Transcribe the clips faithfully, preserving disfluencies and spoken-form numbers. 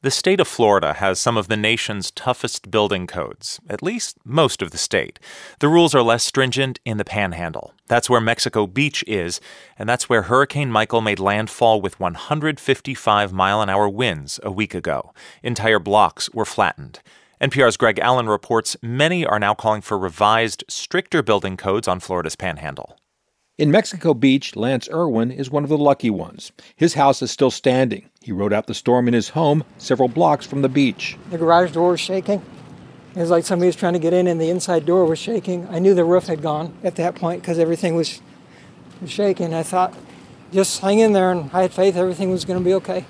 The state of Florida has some of the nation's toughest building codes, at least most of the state. The rules are less stringent in the Panhandle. That's where Mexico Beach is, and that's where Hurricane Michael made landfall with one hundred fifty-five mile an hour winds a week ago. Entire blocks were flattened. N P R's Greg Allen reports many are now calling for revised, stricter building codes on Florida's Panhandle. In Mexico Beach, Lance Irwin is one of the lucky ones. His house is still standing. He rode out the storm in his home several blocks from the beach. The garage door was shaking. It was like somebody was trying to get in and the inside door was shaking. I knew the roof had gone at that point because everything was, was shaking. I thought, just hang in there, and I had faith everything was going to be okay.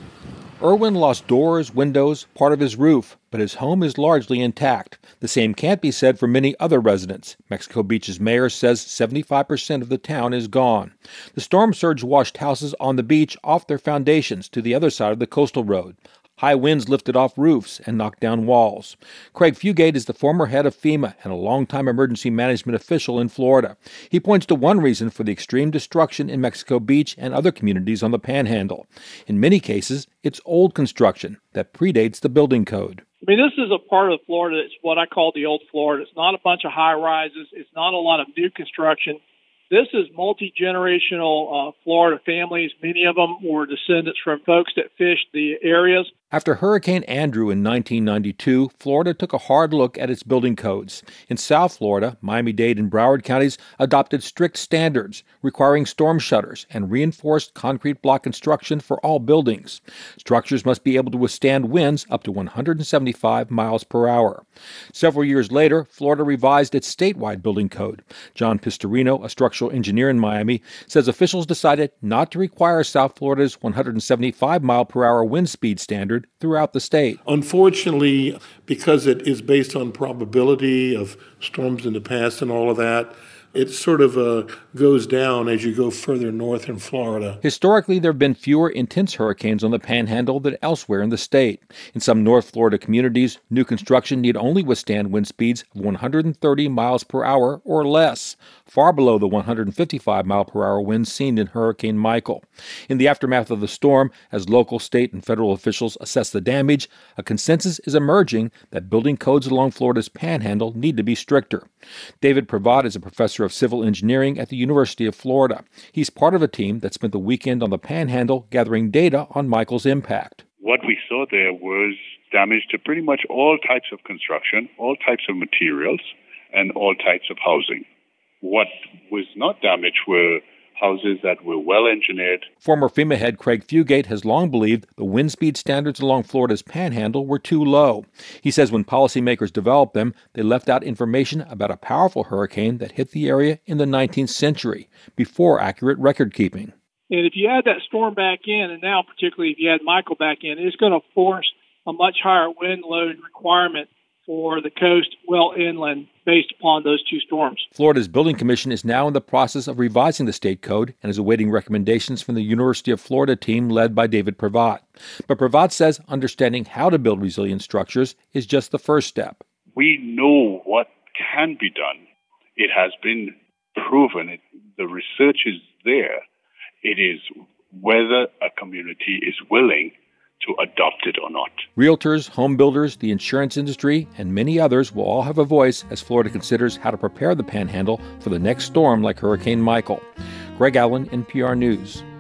Irwin lost doors, windows, part of his roof, but his home is largely intact. The same can't be said for many other residents. Mexico Beach's mayor says seventy-five percent of the town is gone. The storm surge washed houses on the beach off their foundations to the other side of the coastal road. High winds lifted off roofs and knocked down walls. Craig Fugate is the former head of FEMA and a longtime emergency management official in Florida. He points to one reason for the extreme destruction in Mexico Beach and other communities on the Panhandle. In many cases, it's old construction that predates the building code. I mean, this is a part of Florida that's what I call the old Florida. It's not a bunch of high-rises. It's not a lot of new construction. This is multi-generational uh, Florida families. Many of them were descendants from folks that fished the areas. After Hurricane Andrew in nineteen ninety-two, Florida took a hard look at its building codes. In South Florida, Miami-Dade and Broward counties adopted strict standards requiring storm shutters and reinforced concrete block construction for all buildings. Structures must be able to withstand winds up to one hundred seventy-five miles per hour. Several years later, Florida revised its statewide building code. John Pistorino, a structural engineer in Miami, says officials decided not to require South Florida's one hundred seventy-five mile per hour wind speed standard throughout the state. Unfortunately, because it is based on probability of storms in the past and all of that, it sort of uh, goes down as you go further north in Florida. Historically, there have been fewer intense hurricanes on the Panhandle than elsewhere in the state. In some North Florida communities, new construction need only withstand wind speeds of one hundred thirty miles per hour or less, far below the one hundred fifty-five mile per hour winds seen in Hurricane Michael. In the aftermath of the storm, as local, state, and federal officials assess the damage, a consensus is emerging that building codes along Florida's Panhandle need to be stricter. David Pravat is a professor of civil engineering at the University of Florida. He's part of a team that spent the weekend on the Panhandle gathering data on Michael's impact. What we saw there was damage to pretty much all types of construction, all types of materials, and all types of housing. What was not damaged were houses that were well engineered. Former FEMA head Craig Fugate has long believed the wind speed standards along Florida's Panhandle were too low. He says when policymakers developed them, they left out information about a powerful hurricane that hit the area in the nineteenth century, before accurate record keeping. And if you add that storm back in, and now particularly if you add Michael back in, it's going to force a much higher wind load requirement for the coast well inland based upon those two storms. Florida's Building Commission is now in the process of revising the state code and is awaiting recommendations from the University of Florida team led by David Pravat. But Pravat says understanding how to build resilient structures is just the first step. We know what can be done. It has been proven. It, the research is there. It is whether a community is willing to adopt it or not. Realtors, home builders, the insurance industry, and many others will all have a voice as Florida considers how to prepare the Panhandle for the next storm like Hurricane Michael. Greg Allen, N P R News.